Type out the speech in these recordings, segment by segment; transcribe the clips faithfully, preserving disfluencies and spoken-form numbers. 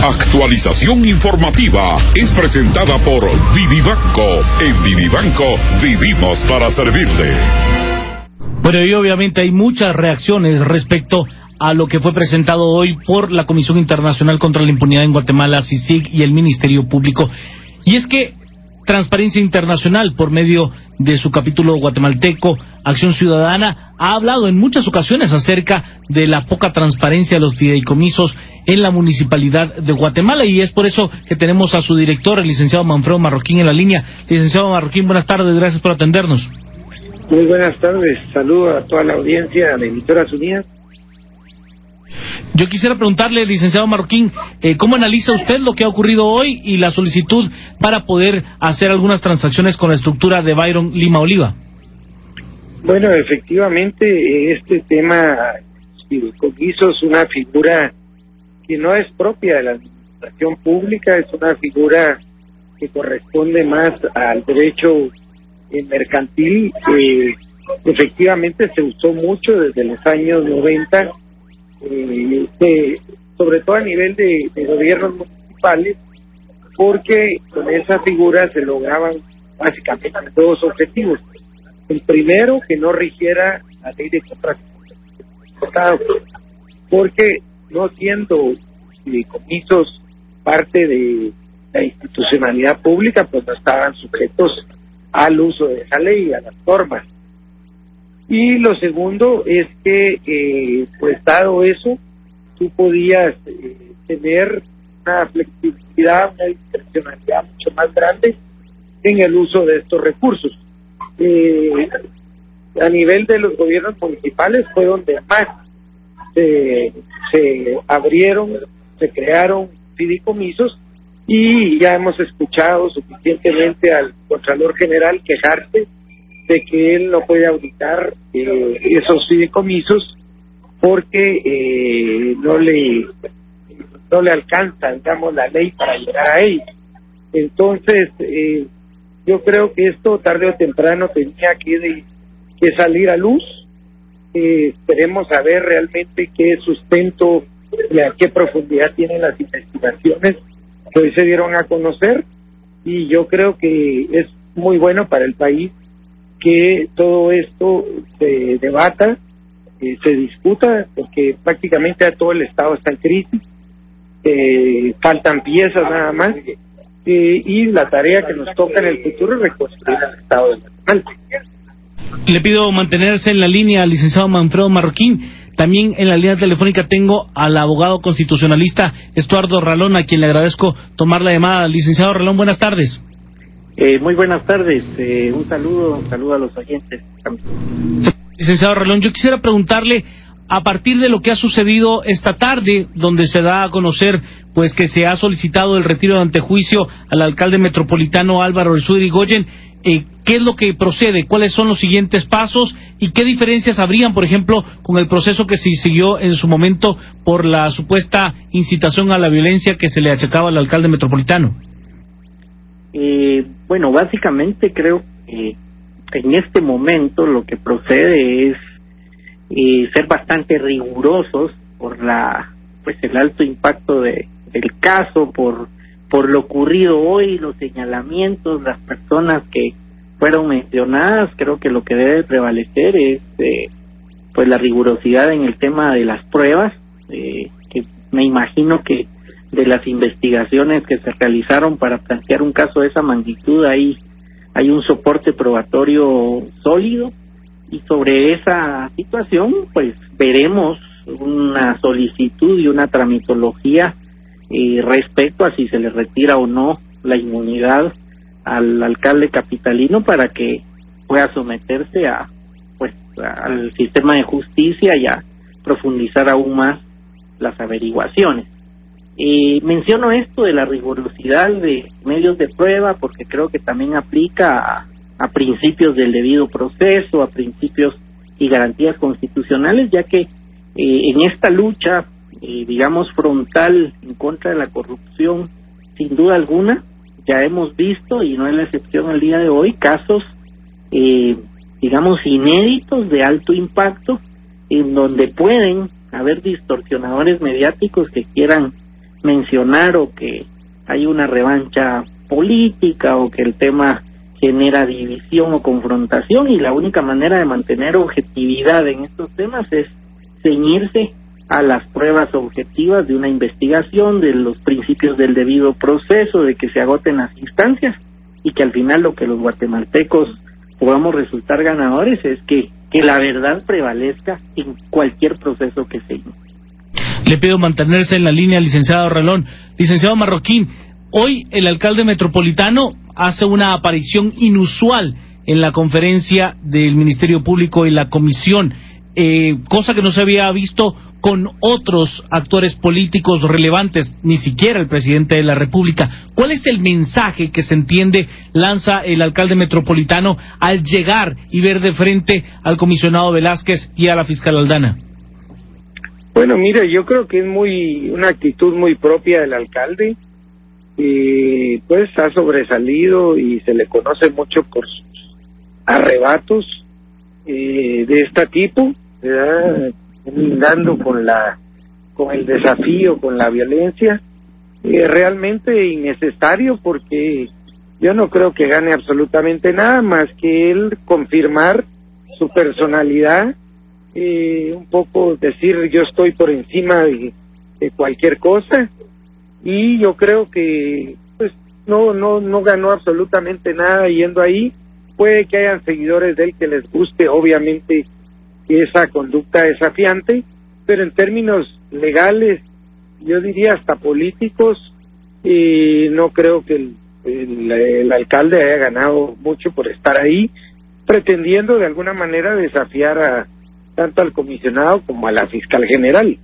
Actualización informativa es presentada por Vivibanco. En Vivibanco vivimos para servirle. Bueno, y obviamente hay muchas reacciones respecto a lo que fue presentado hoy por la Comisión Internacional contra la Impunidad en Guatemala, C I C I G, y el Ministerio Público. Y es que Transparencia Internacional, por medio de su capítulo guatemalteco, Acción Ciudadana, ha hablado en muchas ocasiones acerca de la poca transparencia de los fideicomisos en la municipalidad de Guatemala, y es por eso que tenemos a su director, el licenciado Manfredo Marroquín, en la línea. Licenciado Marroquín, buenas tardes, gracias por atendernos. Muy buenas tardes, saludo a toda la audiencia de Emisoras Unidas. Yo quisiera preguntarle, licenciado Marroquín, eh, ¿cómo analiza usted lo que ha ocurrido hoy y la solicitud para poder hacer algunas transacciones con la estructura de Byron Lima Oliva? Bueno, efectivamente, este tema fideicomisos es una figura que no es propia de la administración pública, es una figura que corresponde más al derecho mercantil. Eh, efectivamente se usó mucho desde los años noventa, eh, de, sobre todo a nivel de, de gobiernos municipales, porque con esa figura se lograban básicamente dos objetivos. El primero, que no rigiera la ley de contratos, porque no siendo fideicomisos parte de la institucionalidad pública, pues no estaban sujetos al uso de esa ley, a las normas. Y lo segundo es que, eh, pues dado eso, tú podías eh, tener una flexibilidad, una discrecionalidad mucho más grande en el uso de estos recursos. Eh, a nivel de los gobiernos municipales fue donde más se, se abrieron, se crearon fideicomisos, y ya hemos escuchado suficientemente al Contralor General quejarse de que él no puede auditar eh, esos fideicomisos porque eh, no le no le alcanza, digamos, la ley para llegar a ellos. Entonces, eh, yo creo que esto tarde o temprano tenía que, de, que salir a luz. Eh, esperemos saber realmente qué sustento y a qué profundidad tienen las investigaciones que hoy se dieron a conocer, y yo creo que es muy bueno para el país que todo esto se debata, eh, se discuta, porque prácticamente todo el Estado está en crisis, eh, faltan piezas nada más, eh, y la tarea que nos toca en el futuro es reconstruir el Estado de Guatemala. Le pido mantenerse en la línea al licenciado Manfredo Marroquín. También en la línea telefónica tengo al abogado constitucionalista Estuardo Ralón, a quien le agradezco tomar la llamada. Licenciado Ralón, buenas tardes. Eh, muy buenas tardes, eh, un saludo, un saludo a los oyentes. Licenciado Ralón, yo quisiera preguntarle, a partir de lo que ha sucedido esta tarde, donde se da a conocer pues que se ha solicitado el retiro de antejuicio al alcalde metropolitano Álvaro Arzú Irigoyen, eh, ¿qué es lo que procede? ¿Cuáles son los siguientes pasos? ¿Y qué diferencias habrían, por ejemplo, con el proceso que se siguió en su momento por la supuesta incitación a la violencia que se le achacaba al alcalde metropolitano? Eh, bueno, básicamente creo que en este momento lo que procede es eh, ser bastante rigurosos por la pues el alto impacto de, del caso, por por lo ocurrido hoy, los señalamientos, las personas que fueron mencionadas. Creo que lo que debe prevalecer es eh, pues la rigurosidad en el tema de las pruebas, eh, que me imagino que de las investigaciones que se realizaron para plantear un caso de esa magnitud hay hay un soporte probatorio sólido, y sobre esa situación pues veremos una solicitud y una tramitología eh, respecto a si se le retira o no la inmunidad al alcalde capitalino para que pueda someterse a pues al sistema de justicia y a profundizar aún más las averiguaciones. Eh, menciono esto de la rigurosidad de medios de prueba porque creo que también aplica a, a principios del debido proceso, a principios y garantías constitucionales, ya que eh, en esta lucha, eh, digamos, frontal en contra de la corrupción, sin duda alguna, ya hemos visto, y no es la excepción el día de hoy, casos, eh, digamos, inéditos de alto impacto, en donde pueden haber distorsionadores mediáticos que quieran mencionar o que hay una revancha política o que el tema genera división o confrontación, y la única manera de mantener objetividad en estos temas es ceñirse a las pruebas objetivas de una investigación, de los principios del debido proceso, de que se agoten las instancias y que al final lo que los guatemaltecos podamos resultar ganadores es que, que la verdad prevalezca en cualquier proceso que se inicie. Le pido mantenerse en la línea, licenciado Ralón. Licenciado Marroquín, hoy el alcalde metropolitano hace una aparición inusual en la conferencia del Ministerio Público y la Comisión, eh, cosa que no se había visto con otros actores políticos relevantes, ni siquiera el presidente de la República. ¿Cuál es el mensaje que se entiende lanza el alcalde metropolitano al llegar y ver de frente al comisionado Velázquez y a la fiscal Aldana? Bueno, mira, yo creo que es muy una actitud muy propia del alcalde, y pues ha sobresalido y se le conoce mucho por sus arrebatos eh, de este tipo, ¿verdad? Lindando con la con el desafío, con la violencia, eh, realmente innecesario, porque yo no creo que gane absolutamente nada más que él confirmar su personalidad, eh, un poco decir yo estoy por encima de, de cualquier cosa, y yo creo que pues no no no ganó absolutamente nada yendo ahí. Puede que hayan seguidores de él que les guste obviamente esa conducta desafiante, pero en términos legales, yo diría hasta políticos, y no creo que el, el, el alcalde haya ganado mucho por estar ahí, pretendiendo de alguna manera desafiar a tanto al comisionado como a la fiscal general.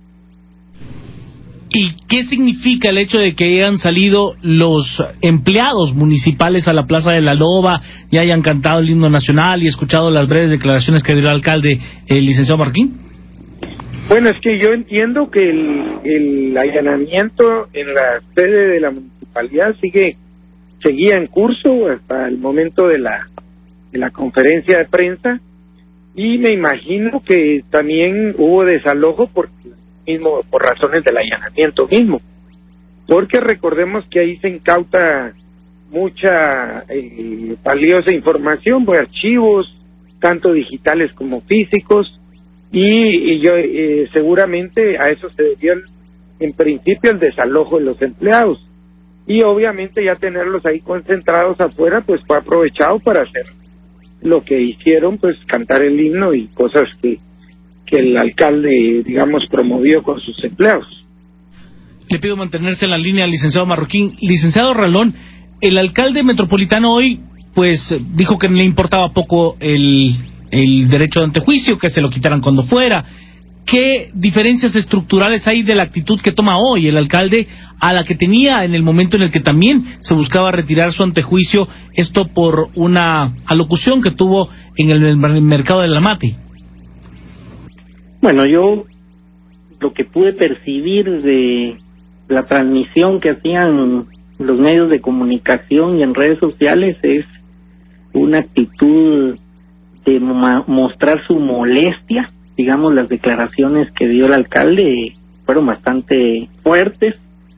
¿Y qué significa el hecho de que hayan salido los empleados municipales a la Plaza de la Loba y hayan cantado el himno nacional y escuchado las breves declaraciones que dio el alcalde, el licenciado Marroquín? Bueno, es que yo entiendo que el, el allanamiento en la sede de la municipalidad sigue seguía en curso hasta el momento de la de la conferencia de prensa, y me imagino que también hubo desalojo por mismo por razones del allanamiento mismo, porque recordemos que ahí se incauta mucha eh, valiosa información, pues archivos tanto digitales como físicos, y, y yo eh, seguramente a eso se debió en principio el desalojo de los empleados, y obviamente ya tenerlos ahí concentrados afuera pues fue aprovechado para hacer lo que hicieron, pues cantar el himno y cosas que que el alcalde, digamos, promovió con sus empleados. Le pido mantenerse en la línea, licenciado Marroquín. Licenciado Ralón, el alcalde metropolitano hoy, pues, dijo que le importaba poco el, el derecho de antejuicio, que se lo quitaran cuando fuera. ¿Qué diferencias estructurales hay de la actitud que toma hoy el alcalde a la que tenía en el momento en el que también se buscaba retirar su antejuicio, esto por una alocución que tuvo en el, en el mercado de la Mati? Bueno, yo lo que pude percibir de la transmisión que hacían los medios de comunicación y en redes sociales es una actitud de ma- mostrar su molestia. Digamos, las declaraciones que dio el alcalde fueron bastante fuertes,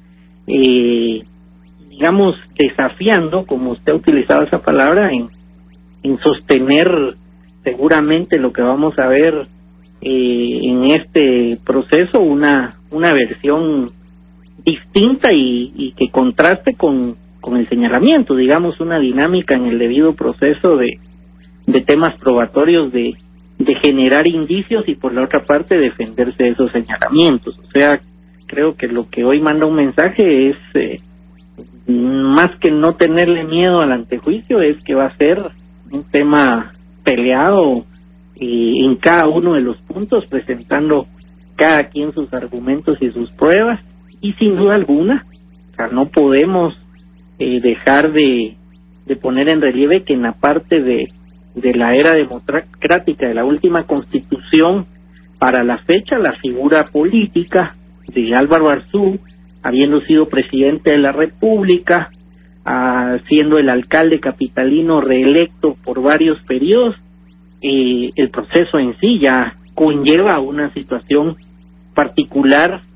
eh, digamos, desafiando, como usted ha utilizado esa palabra, en, en sostener seguramente lo que vamos a ver Eh, en este proceso, una una versión distinta y, y que contraste con, con el señalamiento, digamos, una dinámica en el debido proceso de, de temas probatorios, de, de generar indicios y por la otra parte defenderse de esos señalamientos. O sea, creo que lo que hoy manda un mensaje es, eh, más que no tenerle miedo al antejuicio, es que va a ser un tema peleado y en cada uno de los puntos, presentando cada quien sus argumentos y sus pruebas, y sin duda alguna, o sea, no podemos eh, dejar de, de poner en relieve que en la parte de, de la era democrática de la última constitución, para la fecha, la figura política de Álvaro Arzú, habiendo sido presidente de la República, ah, siendo el alcalde capitalino reelecto por varios periodos, Eh, el proceso en sí ya conlleva una situación particular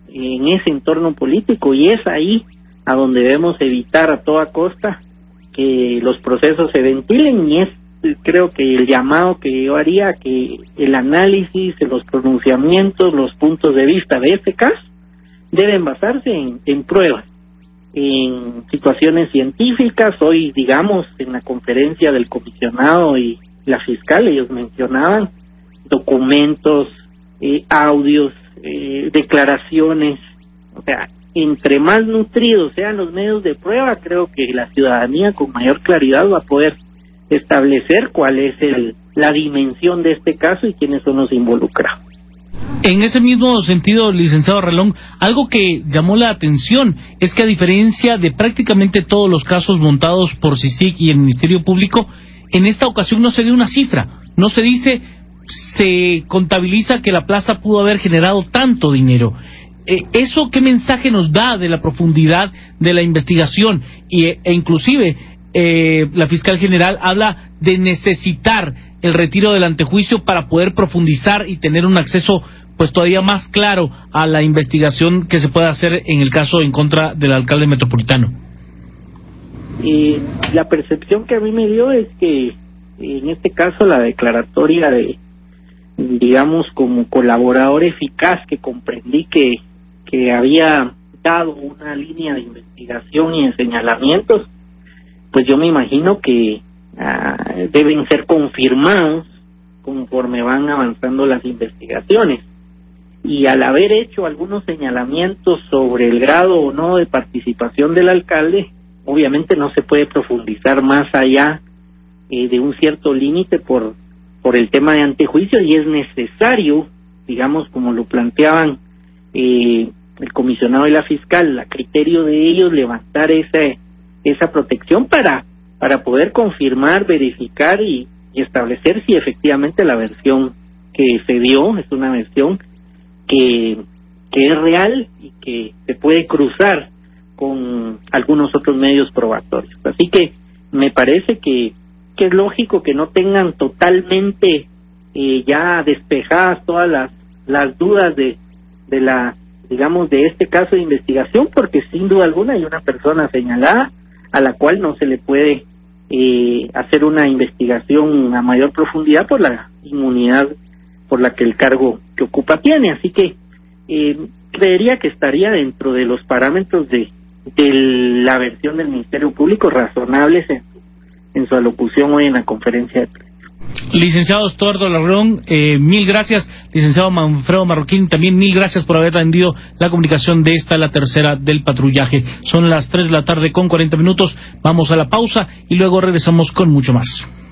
en ese entorno político, y es ahí a donde debemos evitar a toda costa que los procesos se ventilen, y es creo que el llamado que yo haría, que el análisis, los pronunciamientos, los puntos de vista de este caso deben basarse en, en pruebas, en situaciones científicas. Hoy, digamos, en la conferencia del comisionado y la fiscal, ellos mencionaban documentos, eh, audios, eh, declaraciones. O sea, entre más nutridos sean los medios de prueba, creo que la ciudadanía con mayor claridad va a poder establecer cuál es el, la dimensión de este caso y quiénes son los involucrados. En ese mismo sentido, licenciado Arreglón, algo que llamó la atención es que, a diferencia de prácticamente todos los casos montados por CICIG y el Ministerio Público, en esta ocasión no se dio una cifra, no se dice, se contabiliza que la plaza pudo haber generado tanto dinero. Eh, ¿Eso qué mensaje nos da de la profundidad de la investigación? Y, e inclusive eh, la fiscal general habla de necesitar el retiro del antejuicio para poder profundizar y tener un acceso pues todavía más claro a la investigación que se pueda hacer en el caso en contra del alcalde metropolitano. Eh, la percepción que a mí me dio es que en este caso la declaratoria de, digamos, como colaborador eficaz, que comprendí que, que había dado una línea de investigación y de señalamientos, pues yo me imagino que uh, deben ser confirmados conforme van avanzando las investigaciones. Y al haber hecho algunos señalamientos sobre el grado o no de participación del alcalde, obviamente no se puede profundizar más allá eh, de un cierto límite por por el tema de antejuicio, y es necesario, digamos, como lo planteaban eh, el comisionado y la fiscal, a criterio de ellos, levantar ese esa protección para para poder confirmar, verificar y, y establecer si efectivamente la versión que se dio es una versión que que es real y que se puede cruzar con algunos otros medios probatorios. Así que me parece que, que es lógico que no tengan totalmente eh, ya despejadas todas las las dudas de de la digamos de este caso de investigación, porque sin duda alguna hay una persona señalada a la cual no se le puede eh, hacer una investigación a mayor profundidad por la inmunidad por la que el cargo que ocupa tiene. Así que eh, creería que estaría dentro de los parámetros de de la versión del Ministerio Público razonables en, en su alocución hoy en la conferencia de prensa. Licenciado Estuardo Arreglón, eh, mil gracias. Licenciado Manfredo Marroquín, también mil gracias por haber atendido la comunicación de esta, la tercera del patrullaje. Son las tres de la tarde con cuarenta minutos. Vamos a la pausa y luego regresamos con mucho más.